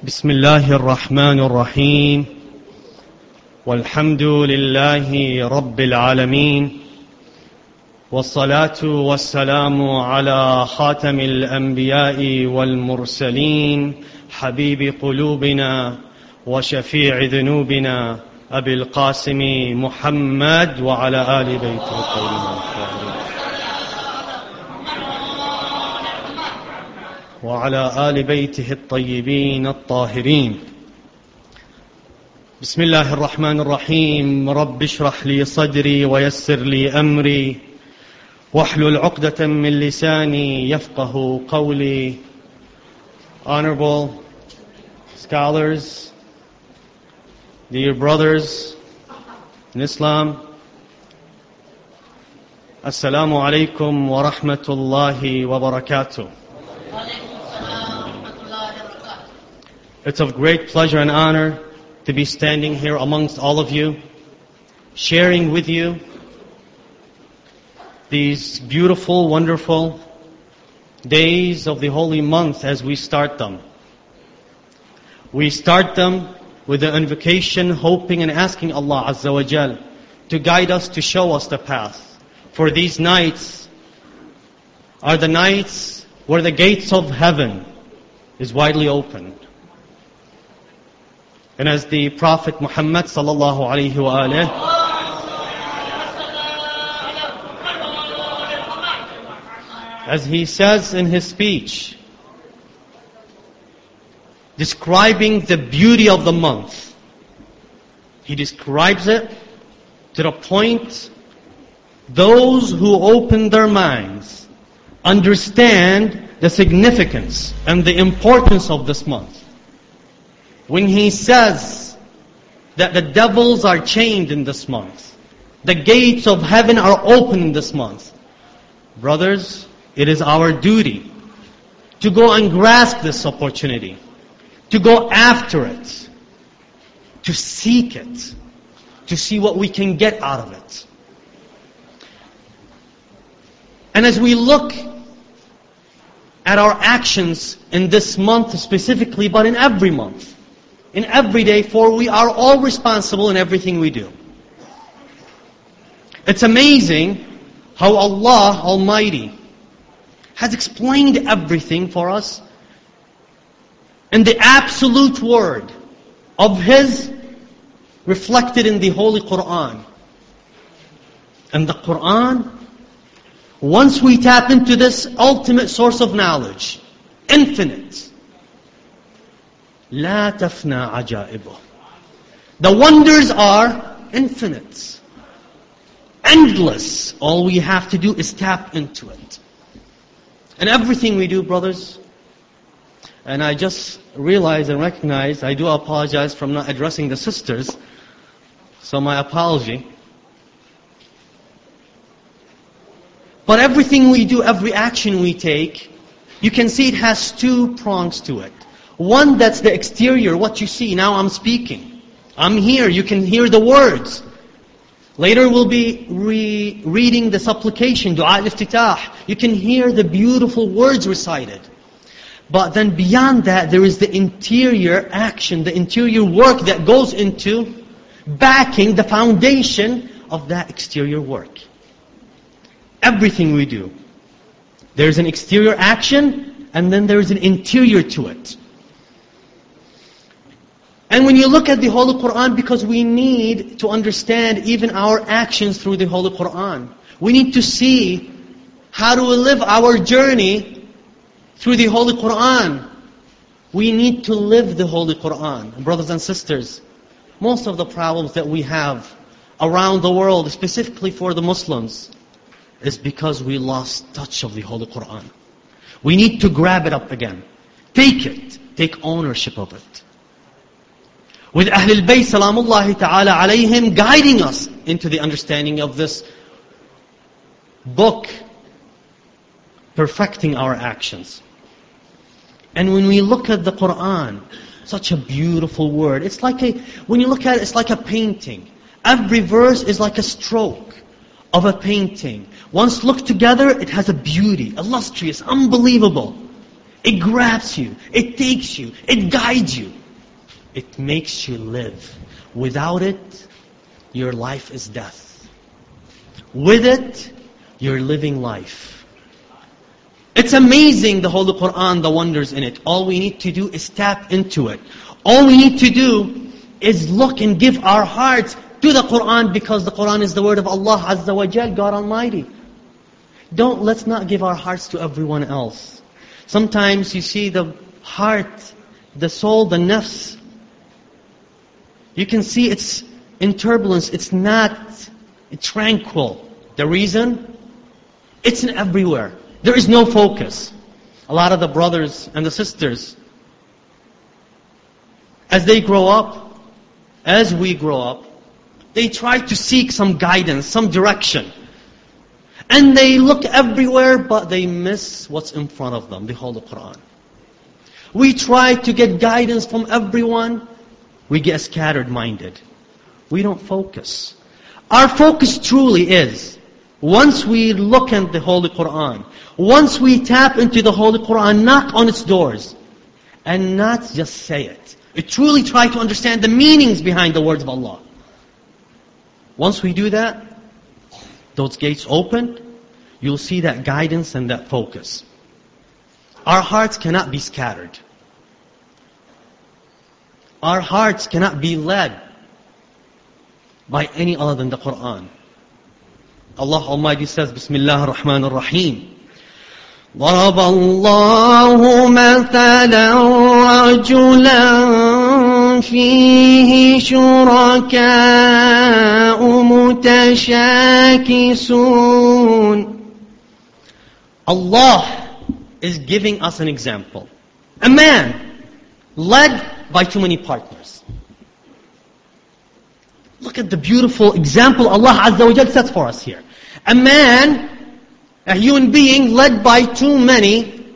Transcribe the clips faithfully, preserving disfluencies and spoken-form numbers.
بسم الله الرحمن الرحيم والحمد لله رب العالمين والصلاة والسلام على خاتم الأنبياء والمرسلين حبيب قلوبنا وشفيع ذنوبنا أبي القاسم محمد وعلى آل بيته الطيبين الطاهرين وعلى آل بيته الطيبين الطاهرين. بسم الله الرحمن الرحيم. رب اشرح لي صدري ويسر لي أمري واحلل عقدة من لساني يفقه قولي. Honorable scholars, dear brothers in Islam, Assalamu alaikum wa rahmatullahi wa barakatuh. It's of great pleasure and honor to be standing here amongst all of you, sharing with you these beautiful, wonderful days of the holy month as we start them. We start them with the invocation, hoping and asking Allah Azza wa Jal to guide us, to show us the path. For these nights are the nights where the gates of heaven is widely opened. And as the Prophet Muhammad sallallahu alayhi wa alayhi as he says in his speech, describing the beauty of the month, he describes it to the point those who open their minds understand the significance and the importance of this month. When he says that the devils are chained in this month, the gates of heaven are open in this month, brothers, it is our duty to go and grasp this opportunity, to go after it, to seek it, to see what we can get out of it. And as we look at our actions in this month specifically, but in every month, in every day, for we are all responsible in everything we do. It's amazing how Allah Almighty has explained everything for us in the absolute word of His reflected in the Holy Quran. And the Quran, once we tap into this ultimate source of knowledge, infinite, لا تفنى عجائبه. The wonders are infinite, endless. All we have to do is tap into it. And everything we do, brothers, and I just realize and recognize, I do apologize for not addressing the sisters, so my apology. But everything we do, every action we take, you can see it has two prongs to it. One, that's the exterior, what you see. Now I'm speaking. I'm here. You can hear the words. Later we'll be re- reading the supplication, Dua al-Iftitah. You can hear the beautiful words recited. But then beyond that, there is the interior action, the interior work that goes into backing the foundation of that exterior work. Everything we do, there's an exterior action, and then there's an interior to it. And when you look at the Holy Quran, because we need to understand even our actions through the Holy Quran, we need to see how to live our journey through the Holy Quran. We need to live the Holy Quran. Brothers and sisters, most of the problems that we have around the world, specifically for the Muslims, is because we lost touch of the Holy Quran. We need to grab it up again. Take it. Take ownership of it. With Ahlul Bayt Salamullahi Ta'ala alayhim guiding us into the understanding of this book, perfecting our actions. And when we look at the Quran, such a beautiful word. It's like a, when you look at it, it's like a painting. Every verse is like a stroke of a painting. Once looked together, it has a beauty, illustrious, unbelievable. It grabs you. It takes you. It guides you. It makes you live. Without it, your life is death. With it, you're living life. It's amazing, the Holy Quran, the wonders in it. All we need to do is tap into it. All we need to do is look and give our hearts to the Quran, because the Quran is the word of Allah Azza wa Jal, God Almighty. Don't, let's not give our hearts to everyone else. Sometimes you see the heart, the soul, the nafs. You can see it's in turbulence. It's not tranquil. The reason? It's in everywhere. There is no focus. A lot of the brothers and the sisters, as they grow up, as we grow up, they try to seek some guidance, some direction. And they look everywhere, but they miss what's in front of them, the Holy Quran. We try to get guidance from everyone. We get scattered-minded. We don't focus. Our focus truly is, once we look at the Holy Quran, once we tap into the Holy Quran, knock on its doors, and not just say it. We truly try to understand the meanings behind the words of Allah. Once we do that, those gates open, you'll see that guidance and that focus. Our hearts cannot be scattered. Our hearts cannot be led by any other than the Quran. Allah Almighty says, Bismillah ar-Rahman ar-Rahim. ضرب الله مثلا رجلا فيه شركاء متشاكسون. Allah is giving us an example. A man led by too many partners. Look at the beautiful example Allah Azza wa Jal sets for us here. A man, a human being led by too many.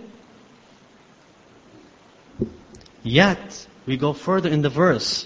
Yet, we go further in the verse.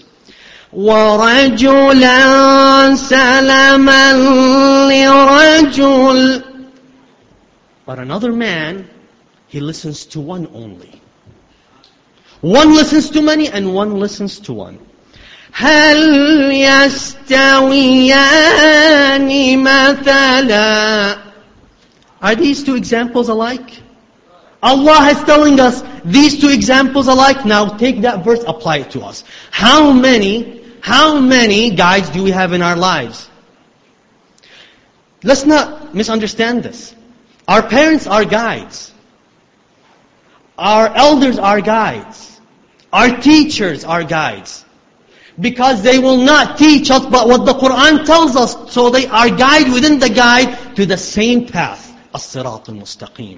وَرَجُلًا سَلَمًا لِرَجُلٍ. But another man, he listens to one only. One listens to many and one listens to one. هَلْ يَسْتَوِيَانِ مَثَلًا. Are these two examples alike? Allah is telling us these two examples alike. Now take that verse, apply it to us. How many, how many guides do we have in our lives? Let's not misunderstand this. Our parents are guides. Our elders are guides. Our teachers are guides. Because they will not teach us but what the Quran tells us. So they are guide within the guide to the same path. As-Sirat al-Mustaqim.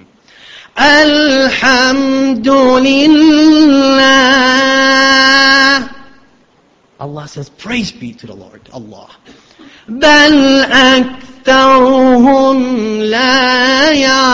Alhamdulillah. Allah says, praise be to the Lord, Allah. بَلْ أَكْثَرُهُمْ لَا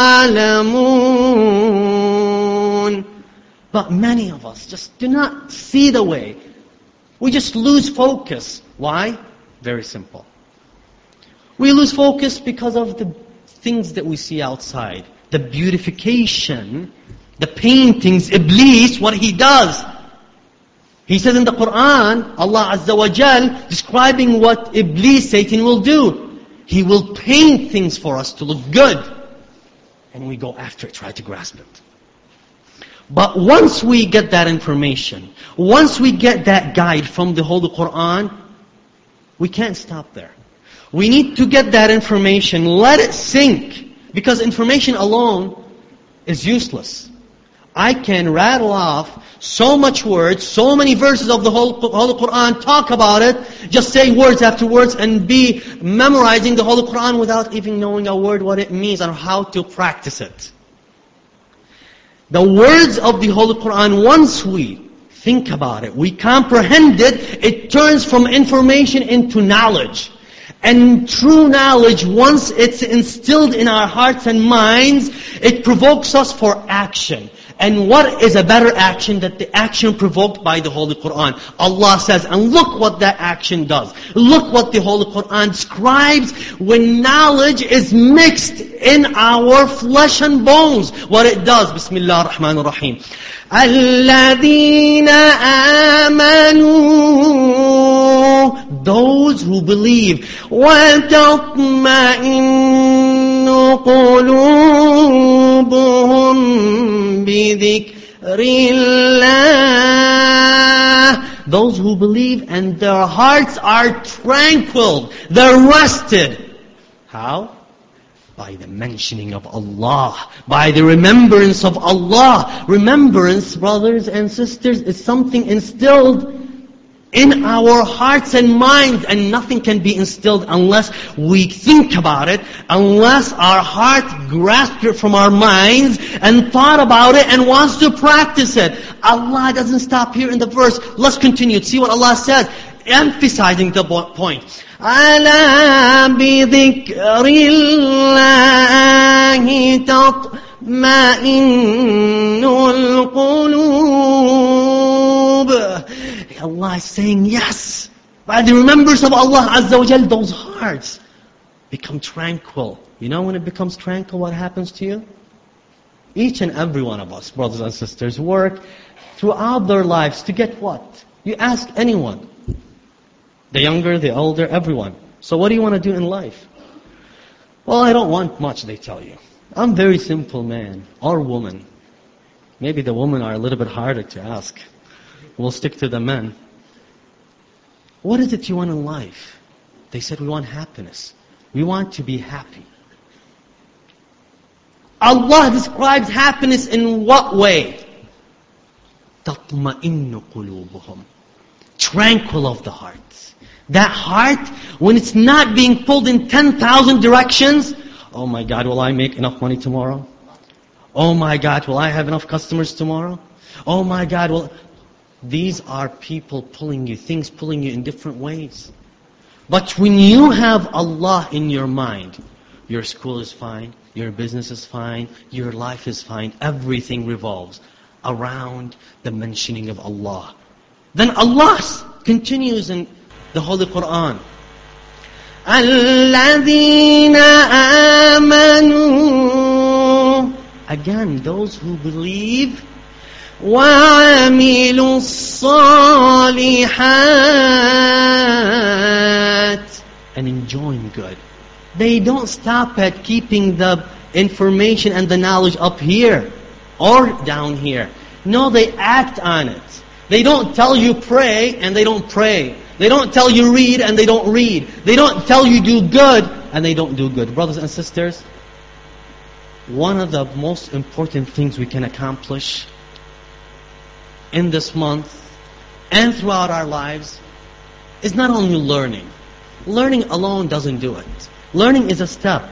يَعْلَمُونَ. But many of us just do not see the way. We just lose focus. Why? Very simple. We lose focus because of the things that we see outside. The beautification, the paintings, Iblis, what he does. He says in the Quran, Allah Azza wa Jal, describing what Iblis, Satan, will do. He will paint things for us to look good. And we go after it, try to grasp it. But once we get that information, once we get that guide from the Holy Quran, we can't stop there. We need to get that information, let it sink. Because information alone is useless. I can rattle off so much words, so many verses of the Holy Quran, talk about it, just say words after words, and be memorizing the Holy Quran without even knowing a word, what it means, or how to practice it. The words of the Holy Quran, once we think about it, we comprehend it, it turns from information into knowledge. And true knowledge, once it's instilled in our hearts and minds, it provokes us for action. And what is a better action than the action provoked by the Holy Quran? Allah says, and look what that action does. Look what the Holy Quran describes when knowledge is mixed in our flesh and bones. What it does. Bismillah ar-Rahman ar-Rahim. الَّذِينَ آمَنُوا, those who believe. وَتَطْمَئِنُّ قُلُوبُهُمْ بِذِكْرِ اللَّهِ, those who believe and their hearts are tranquil, they're rested. How? By the mentioning of Allah, by the remembrance of Allah. Remembrance, brothers and sisters, is something instilled in our hearts and minds, and nothing can be instilled unless we think about it, unless our heart grasped it from our minds and thought about it and wants to practice it. Allah doesn't stop here in the verse. Let's continue. See what Allah says, emphasizing the point. أَلَا بِذِكْرِ اللَّهِ تَطْمَئِنُّ الْقُلُوبِ. Allah is saying, yes, by the remembrance of Allah Azza wa Jal, those hearts become tranquil. You know when it becomes tranquil, what happens to you? Each and every one of us, brothers and sisters, work throughout their lives to get what? You ask anyone. The younger, the older, everyone. So what do you want to do in life? Well, I don't want much, they tell you. I'm a very simple man or woman. Maybe the women are a little bit harder to ask. We'll stick to the men. What is it you want in life? They said, we want happiness. We want to be happy. Allah describes happiness in what way? تَطْمَئِنُّ قُلُوبُهُمْ, tranquil of the heart. That heart, when it's not being pulled in ten thousand directions, oh my God, will I make enough money tomorrow? Oh my God, will I have enough customers tomorrow? Oh my God, will... These are people pulling you, things pulling you in different ways. But when you have Allah in your mind, your school is fine, your business is fine, your life is fine, everything revolves around the mentioning of Allah. Then Allah continues in the Holy Quran. الَّذِينَ آمَنُوا, again, those who believe, وَعَمِلُوا الصَّالِحَاتِ, and enjoying good. They don't stop at keeping the information and the knowledge up here or down here. No, they act on it. They don't tell you pray and they don't pray. They don't tell you read and they don't read. They don't tell you do good and they don't do good. Brothers and sisters, one of the most important things we can accomplish in this month and throughout our lives is not only learning. Learning alone doesn't do it. Learning is a step.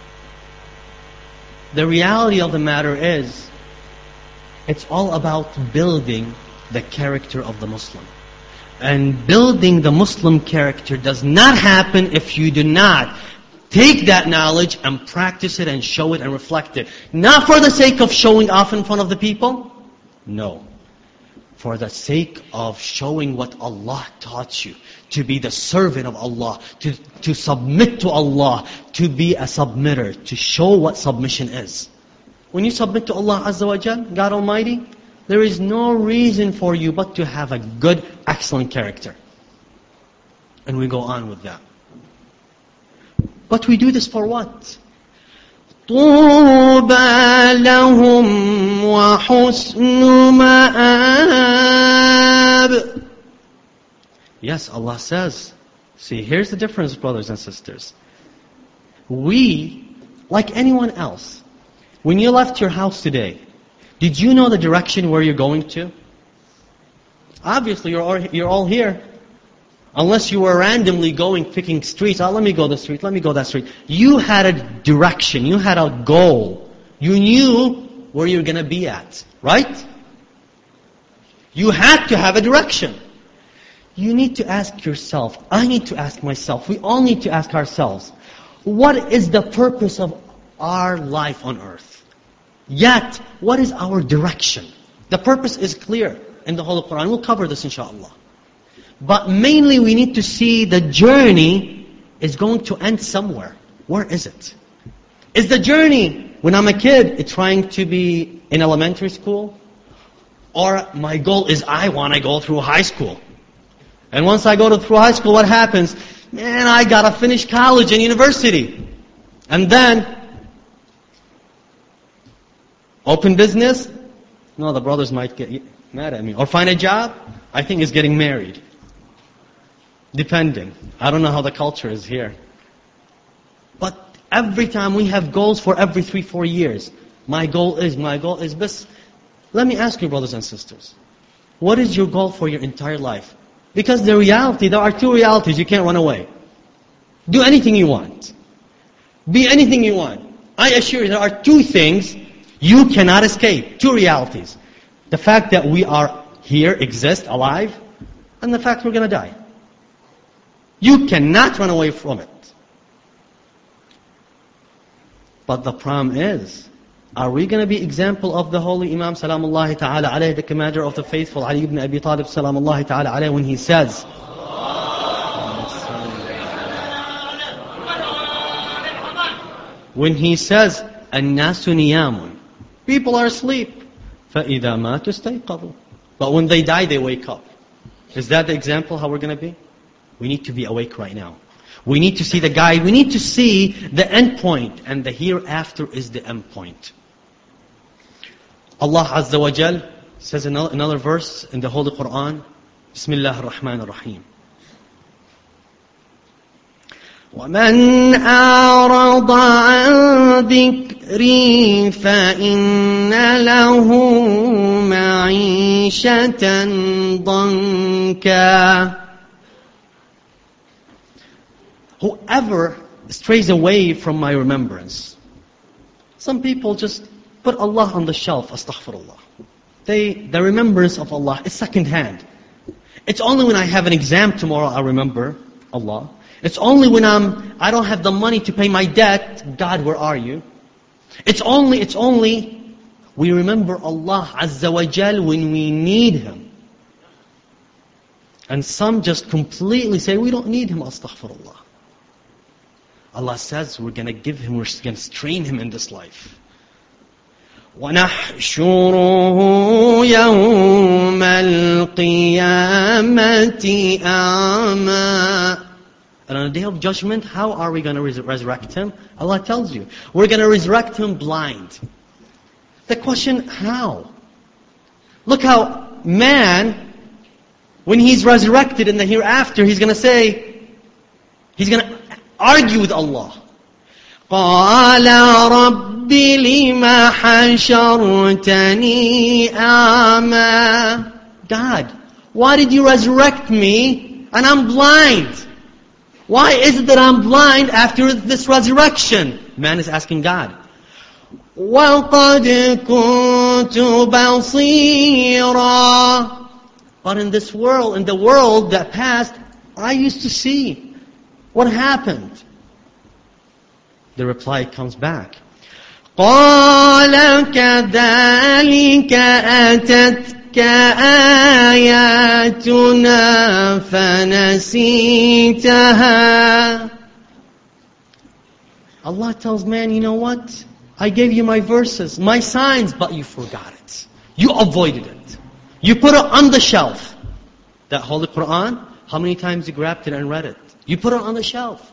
The reality of the matter is, it's all about building the character of the Muslim. And building the Muslim character does not happen if you do not take that knowledge and practice it and show it and reflect it. Not for the sake of showing off in front of the people. No. For the sake of showing what Allah taught you. To be the servant of Allah. To, to submit to Allah. To be a submitter. To show what submission is. When you submit to Allah Azza wa Jal, God Almighty, there is no reason for you but to have a good, excellent character. And we go on with that. But we do this for what? طُوبَى لَهُمْ وَحُسْنُ مَآبٍ. Yes, Allah says. See, here's the difference, brothers and sisters. We, like anyone else, when you left your house today, did you know the direction where you're going to? Obviously, you're all, you're all here. Unless you were randomly going, picking streets. Oh, let me go this street, let me go that street. You had a direction, you had a goal. You knew where you're going to be at, right? You had to have a direction. You need to ask yourself, I need to ask myself, we all need to ask ourselves, what is the purpose of our life on earth? Yet, what is our direction? The purpose is clear in the Holy Quran. We'll cover this inshallah. But mainly we need to see the journey is going to end somewhere. Where is it? Is the journey, when I'm a kid, it's trying to be in elementary school? Or my goal is I want to go through high school. And once I go to through high school, what happens? Man, I got to finish college and university. And then, open business? No, the brothers might get mad at me. Or find a job? I think it's getting married. Depending. I don't know how the culture is here. But every time we have goals for every three, four years. My goal is, my goal is this. Let me ask you, brothers and sisters. What is your goal for your entire life? Because the reality, there are two realities. You can't run away. Do anything you want. Be anything you want. I assure you, there are two things you cannot escape. Two realities. The fact that we are here, exist, alive, and the fact we're going to die. You cannot run away from it. But the problem is, are we going to be example of the holy Imam Salamullahi Ta'ala alayhi, the commander of the faithful, Ali ibn Abi Talib Salamullahi Ta'ala alayhi, when he says, when he says, الناس نيام, people are asleep, فإذا ماتوا استيقظوا, but when they die they wake up. Is that the example how we're going to be? We need to be awake right now. We need to see the guide. We need to see the end point. And the hereafter is the end point. Allah Azza wa Jal says in another verse in the Holy Quran, Bismillah ar-Rahman ar-Rahim. وَمَنْ أَعْرَضَ عَنْ ذِكْرِي فَإِنَّ لَهُ مَعِيشَةً ضَنْكًا. Whoever strays away from my remembrance. Some people just put Allah on the shelf, astaghfirullah. They, the remembrance of Allah is second hand. It's only when I have an exam tomorrow I remember Allah. It's only when I'm, I don't have the money to pay my debt, God, where are you? It's only, it's only, we remember Allah Azza wa Jal when we need Him. And some just completely say, we don't need Him, astaghfirullah. Allah says we're going to give Him, we're going to train Him in this life. وَنَحْشُرُهُ يَوْمَ الْقِيَامَةِ أَعْمَى. And on the day of judgment, how are we going to res- resurrect Him? Allah tells you. We're going to resurrect Him blind. The question, how? Look how man, when he's resurrected in the hereafter, he's going to say, he's going to argue with Allah. قَالَ رَبِّ لِمَا حَشَرْتَنِي أَعْمَى. God, why did you resurrect me and I'm blind? Why is it that I'm blind after this resurrection? Man is asking God. وَقَدْ كُنْتُ بَصِيرًا. But in this world, in the world that passed, I used to see. What happened? The reply comes back. قَالَ كَذَلِكَ أَتَتْكَ آيَاتُنَا فَنَسِيتَهَا. Allah tells man, you know what? I gave you my verses, my signs, but you forgot it. You avoided it. You put it on the shelf. That Holy Quran, how many times you grabbed it and read it? You put it on the shelf.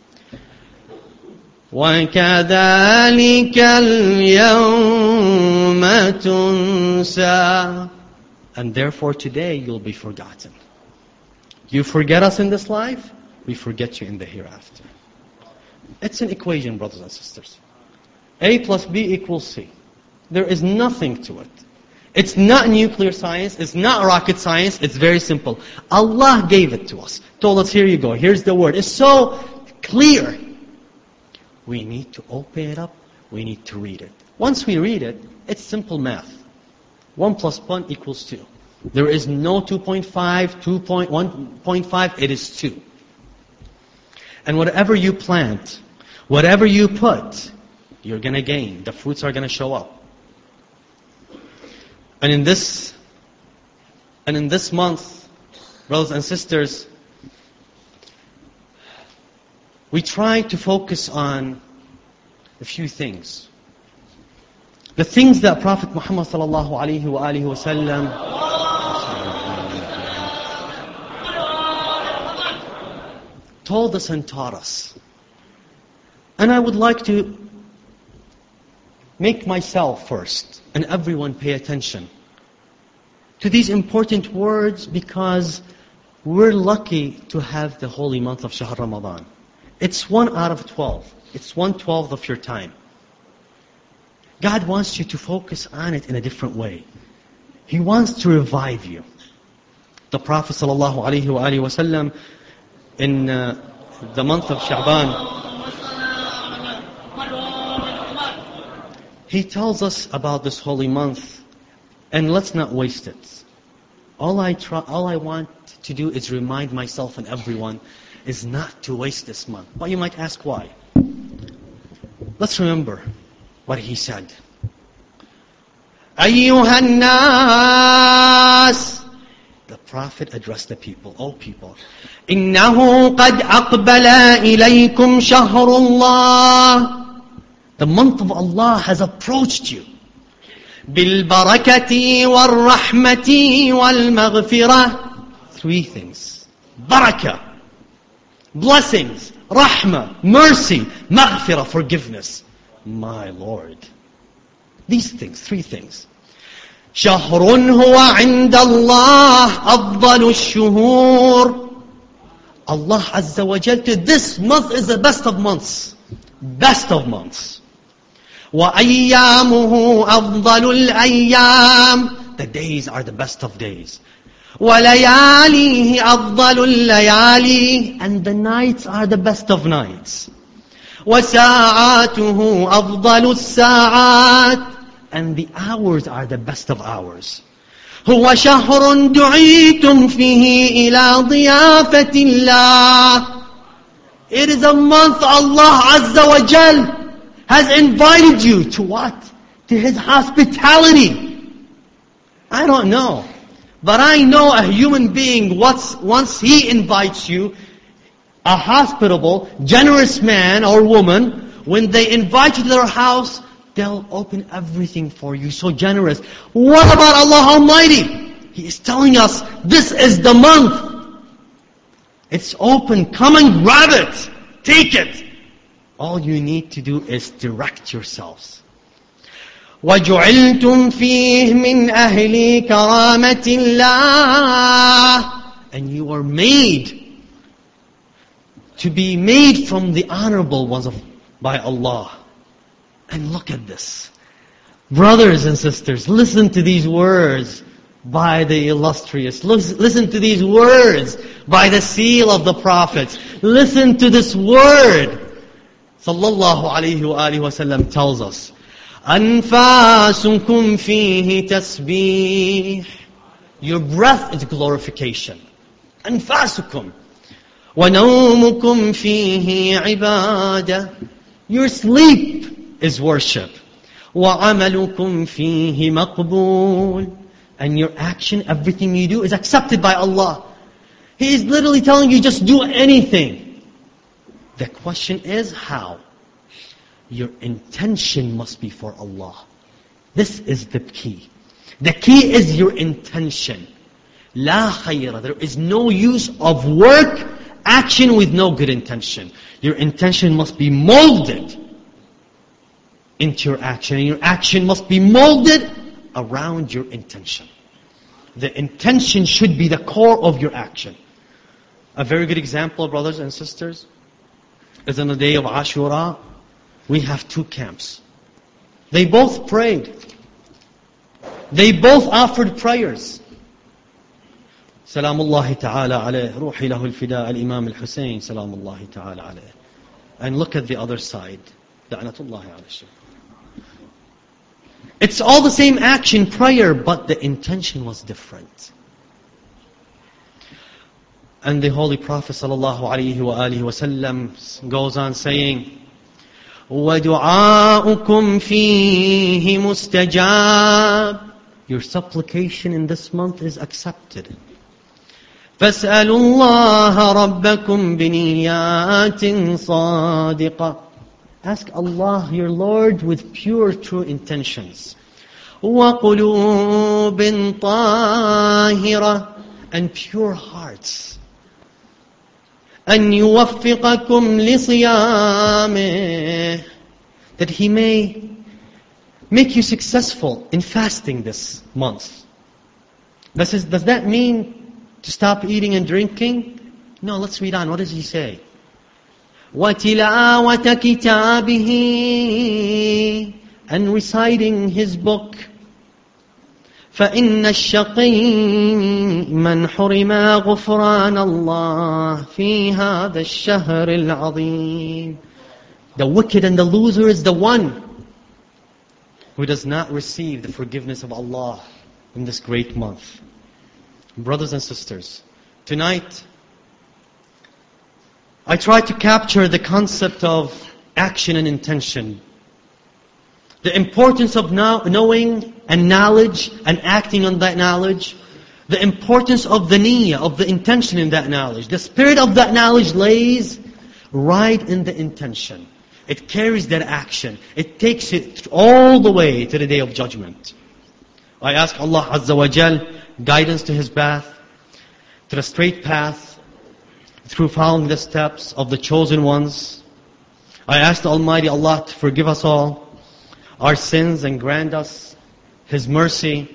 وَكَذَلِكَ الْيَوْمَ تُنْسَى. And therefore today you'll be forgotten. You forget us in this life, we forget you in the hereafter. It's an equation, brothers and sisters. A plus B equals C. There is nothing to it. It's not nuclear science, it's not rocket science, it's very simple. Allah gave it to us. Told us, here you go, here's the word. It's so clear. We need to open it up, we need to read it. Once we read it, it's simple math. One plus one equals two. There is no two point five, two point one point five, it is two. And whatever you plant, whatever you put, you're going to gain. The fruits are going to show up. And in this, and in this month, brothers and sisters, we try to focus on a few things. The things that Prophet Muhammad sallallahu alaihi wa alihi wasallam told us and taught us. And I would like to make myself first, and everyone pay attention to these important words, because we're lucky to have the holy month of Shahr Ramadan. It's one out of twelve. It's one twelfth of your time. God wants you to focus on it in a different way. He wants to revive you. The Prophet sallallahu alaihi wa alihi wasallam in uh, the month of Sha'ban, he tells us about this holy month, and let's not waste it. All I try, all I want to do is remind myself and everyone is not to waste this month. But you might ask why. Let's remember what he said. أيها الناس, the Prophet addressed the people, all people. إنه قد أقبل إليكم شهر الله. The month of Allah has approached you. بالبركة والرحمة والمغفرة. Three things. Barakah, blessings, rahmah, mercy, maghfirah, forgiveness. My Lord. These things, three things. شهر هو عند الله أفضل الشهور. Allah Azza wa Jal, this month is the best of months. Best of months. وَأَيَّامُهُ أَفْضَلُ الْأَيَّامِ. The days are the best of days. وَلَيَالِهِ أَفْضَلُ اللَّيَالِي. And the nights are the best of nights. وَسَاعَاتُهُ أَفْضَلُ السَّاعَاتِ. And the hours are the best of hours. هُوَ شَهْرٌ دُعِيتُمْ فِيهِ إِلَى ضِيَافَةِ اللَّهِ. It is a month Allah Azza wa Jal has invited you to what? To His hospitality. I don't know. But I know a human being, once, once he invites you, a hospitable, generous man or woman, when they invite you to their house, they'll open everything for you. So generous. What about Allah Almighty? He is telling us, this is the month. It's open. Come and grab it. Take it. All you need to do is direct yourselves. وَجُعِلْتُمْ فِيهِ مِنْ أَهْلِ كَرَامَةِ اللَّهِ. And you are made to be made from the honorable ones of, by Allah. And look at this. Brothers and sisters, listen to these words by the illustrious. Listen to these words by the seal of the prophets. Listen to this word. Sallallahu alayhi wa alihi wa sallam tells us, أَنفَاسُكُمْ فِيهِ تَسْبِيحٌ. Your breath is glorification. أَنفَاسُكُمْ. وَنَوْمُكُمْ فِيهِ عِبَادَةٌ. Your sleep is worship. وَعَمَلُكُمْ فِيهِ مَقْبُولٌ. And your action, everything you do is accepted by Allah. He is literally telling you, just do anything. The question is, how? Your intention must be for Allah. This is the key. The key is your intention. La khayra. There is no use of work, action with no good intention. Your intention must be molded into your action. And your action must be molded around your intention. The intention should be the core of your action. A very good example, brothers and sisters, is on the day of Ashura, we have two camps. They both prayed. They both offered prayers. Salamullahi ta'ala alayh, ruhi lahu al-fida, al-imam al-Husayn, salamullahi ta'ala alayh. And look at the other side. Da'natullahi alayh. It's all the same action, prayer, but the intention was different. And the Holy Prophet sallallahu alayhi wa alihi wa sallam goes on saying, وَدُعَاؤُكُمْ فِيهِ مُسْتَجَابٌ. your supplication in this month is accepted. فَاسْأَلُوا اللَّهَ رَبَّكُمْ بِنِيَّاتٍ صَادِقَةٍ. Ask Allah, your Lord, with pure, true intentions. وَقُلُوبٍ طَاهِرَةٍ, and pure hearts. أَنْ يُوَفِّقَكُمْ لِصِيَامِهِ, that He may make you successful in fasting this month. Does, it, does that mean to stop eating and drinking? No, let's read on. What does He say? وَتِلَاوَةَ كِتَابِهِ, and reciting His book. فَإِنَّ الشَّقِيَّ مَنْ حُرِمَ غُفْرَانَ اللَّهِ فِي هَذَا الشَّهْرِ الْعَظِيمِ. The wicked and the loser is the one who does not receive the forgiveness of Allah in this great month. Brothers and sisters, tonight I try to capture the concept of action and intention. The importance of now knowing and knowledge and acting on that knowledge. The importance of the niyyah, of the intention in that knowledge. The spirit of that knowledge lays right in the intention. It carries that action. It takes it all the way to the Day of Judgment. I ask Allah Azza wa Jal guidance to His path, to the straight path, through following the steps of the chosen ones. I ask the Almighty Allah to forgive us all our sins and grant us His mercy.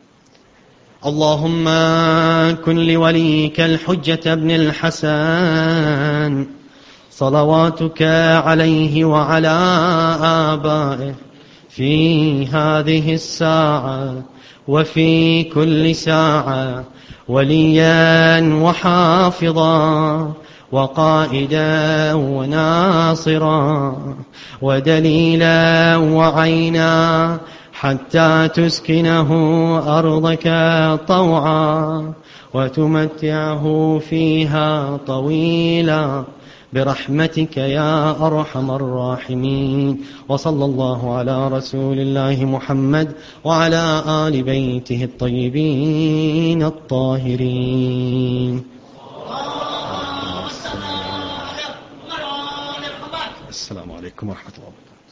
Allahumma kun li waliyika al-hujjata ibn al-Hasan salawatuka alayhi wa ala aba'ih fi hadhihi as-sa'a wa fi kulli sa'a waliyan wa hafidhan وقائدا وناصرا ودليلا وعينا حتى تسكنه أرضك طوعا وتمتعه فيها طويلا برحمتك يا أرحم الراحمين. وصلى الله على رسول الله محمد وعلى آل بيته الطيبين الطاهرين. السلام عليكم ورحمة الله وبركاته.